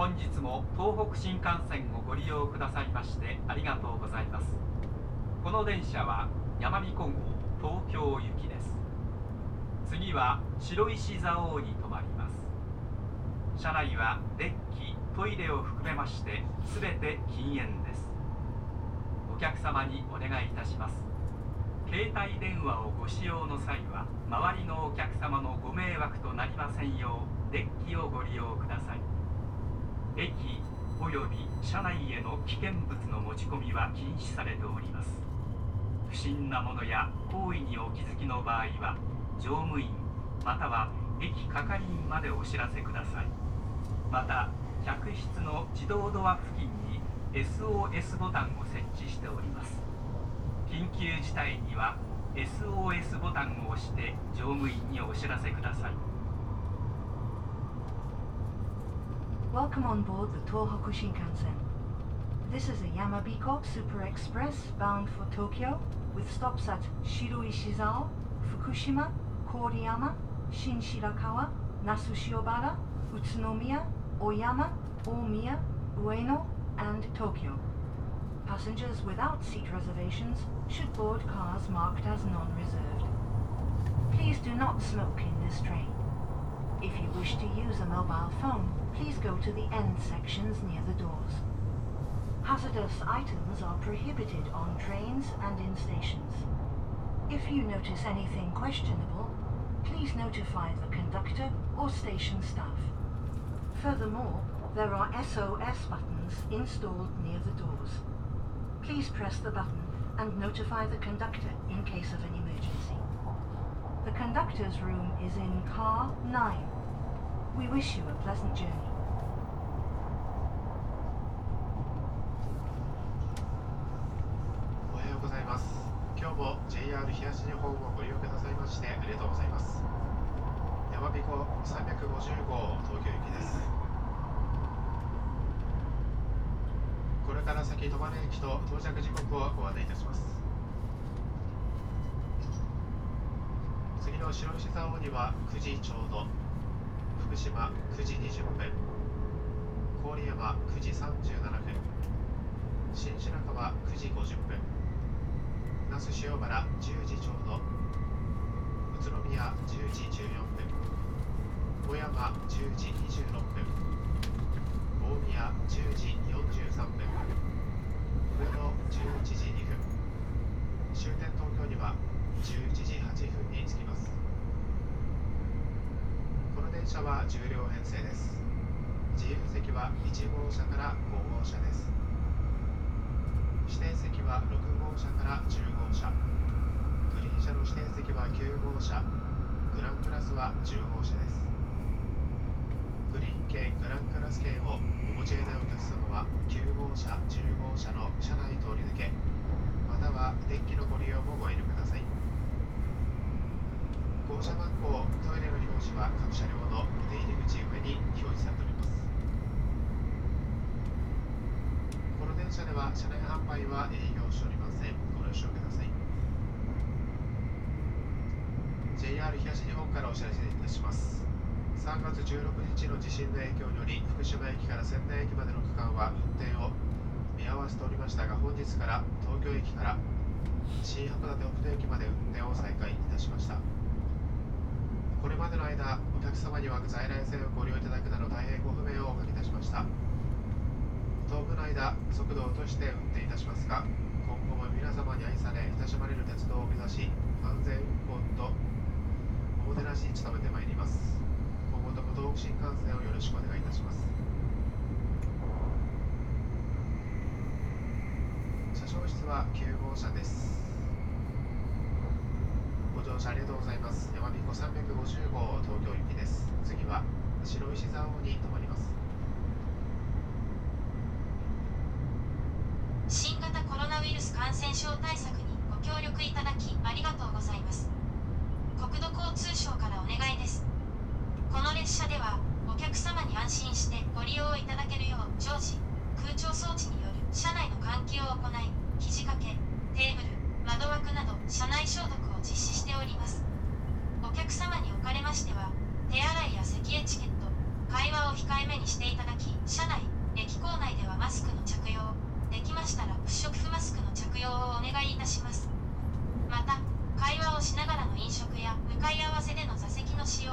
本日も東北新幹線をご利用くださいましてありがとうございます。この電車は山彦号東京行きです。次は白石蔵王に停まります。車内はデッキ、トイレを含めましてすべて禁煙です。お客様にお願いいたします。携帯電話をご使用の際は周りのお客様のご迷惑となりませんようデッキをご利用ください。駅および車内への危険物の持ち込みは禁止されております。不審なものや行為にお気づきの場合は乗務員または駅係員までお知らせください。また客室の自動ドア付近に SOS ボタンを設置しております。緊急事態には SOS ボタンを押して乗務員にお知らせください。 Welcome on board the Tohoku Shinkansen. This is a Yamabiko Super Express bound for Tokyo with stops at Shiroishizao, Fukushima, Koriyama, Shinshirakawa, Nasu-Shiobara, Utsunomiya, Oyama, Omiya, Ueno, and Tokyo. Passengers without seat reservations should board cars marked as non-reserved. Please do not smoke in this train. If you wish to use a mobile phone, please go to the end sections near the doors. Hazardous items are prohibited on trains and in stations. If you notice anything questionable, please notify the conductor or station staff. Furthermore, there are SOS buttons installed near the doors. Please press the button and notify the conductor in case of an emergency. The conductor's room is in car 9. We wish you a pleasant journey. おはようございます。今日も JR 東日本をご利用くださいましてありがとうございます。山彦350号東京行きです。これから先止まる駅と到着時刻をご案内いたします。次の白石蔵王には9時ちょうど、福島9時20分、郡山9時37分、新白河9時50分、那須塩原10時ちょうど、宇都宮10時14分、小山10時26分、大宮10時43分、上野11時2分、終点東京には11時8分に着きます。この電車は10両編成です。自由席は1号車から5号車です。指定席は6号車から10号車、グリーン車の指定席は9号車、グランクラスは10号車です。グリーン券、グランクラス券をお持ちでないお客様は9号車、10号車の車内通り抜け、またはデッキのご利用もご遠慮ください。降車番号、トイレの表示は各車両の出入り口上に表示されております。この電車では車内販売は営業しておりません。ご了承ください。 JR 東日本からお知らせいたします。3月16日の地震の影響により福島駅から仙台駅までの区間は運転を見合わせておりましたが、本日から東京駅から新函館北斗駅まで運転を再開いたしました。これまでの間、お客様には在来線をご利用いただくなど大変ご不便をおかけいたしました。当分の間、速度を落として運転いたしますが、今後も皆様に愛され親しまれる鉄道を目指し、安全運行とおもてなしに努めてまいります。今後とも東北新幹線をよろしくお願いいたします。車掌室は9号車です。ご乗車ありがとうございます。山彦350号東京行きです。次は白石蔵王に停まります。 新型コロナウイルス感染症対策にご協力いただきありがとうございます。国土交通省からお願いです。この列車ではお客様に安心してご利用いただけるよう常時空調装置による車内の換気を行い、肘掛け、テーブル、窓枠など車内消毒を実施しております。お客様におかれましては手洗いや咳エチケット、会話を控えめにしていただき、 車内、駅構内ではマスクの着用、できましたら不織布マスクの着用をお願いいたします。また、会話をしながらの飲食や向かい合わせでの座席の使用